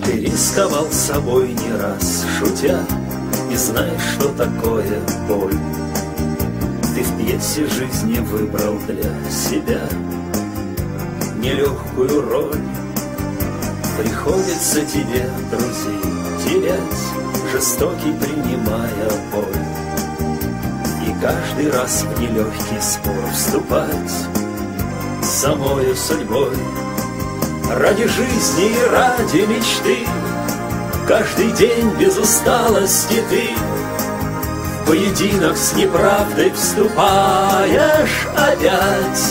Ты рисковал собой не раз, шутя, и знаешь, что такое боль. Ты в пьесе жизни выбрал для себя нелегкую роль. Приходится тебе друзей терять, жестокий принимая боль. И каждый раз в нелегкий спор вступать с самою судьбой. Ради жизни и ради мечты каждый день без усталости ты в поединок с неправдой вступаешь опять.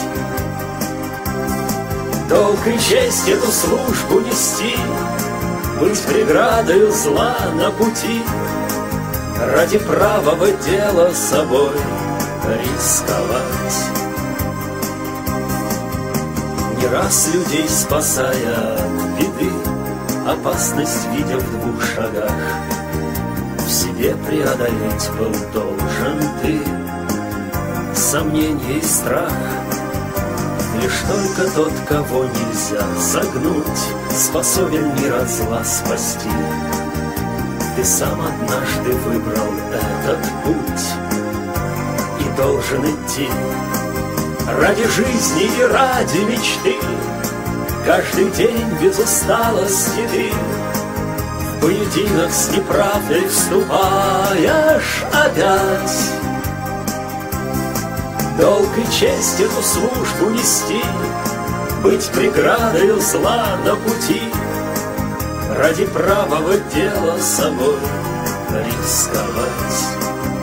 Долг и честь эту службу нести, быть преградою зла на пути, ради правого дела собой рисковать. Не раз людей спасая от беды, опасность видя в 2 шагах, в себе преодолеть был должен ты сомнение и страх. Лишь только тот, кого нельзя согнуть, способен мир от зла спасти. Ты сам однажды выбрал этот путь и должен идти. Ради жизни и ради мечты каждый день без усталости ты в поединок с неправдой вступаешь опять. Долг и честь эту службу нести, быть преградою зла на пути, ради правого дела собой рисковать.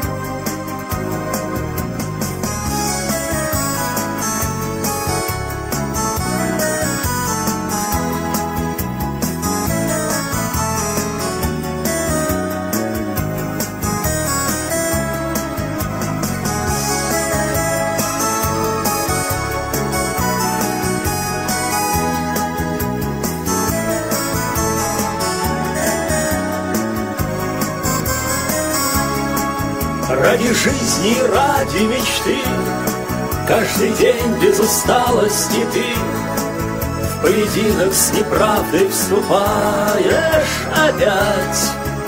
Ради жизни и ради мечты каждый день без усталости ты в поединок с неправдой вступаешь опять.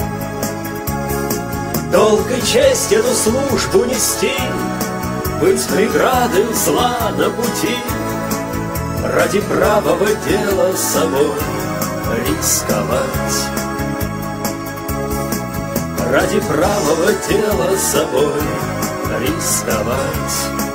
Долг и честь эту службу нести, быть преградой зла на пути, ради правого дела собой рисковать. Ради правого дела собой рисковать.